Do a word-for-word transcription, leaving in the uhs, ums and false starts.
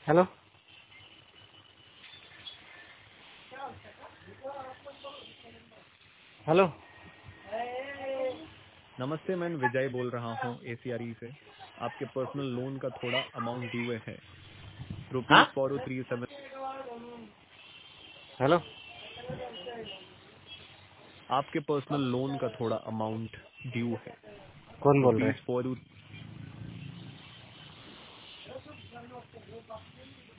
Hello hello. नमस्ते, मैं विजय बोल रहा हूँ एसीआरई से। आपके पर्सनल लोन का थोड़ा अमाउंट ड्यू है, हाँ rupees four three seven. Hello. आपके पर्सनल लोन का थोड़ा अमाउंट ड्यू है, कौन बोल रहे रुपीज फोर।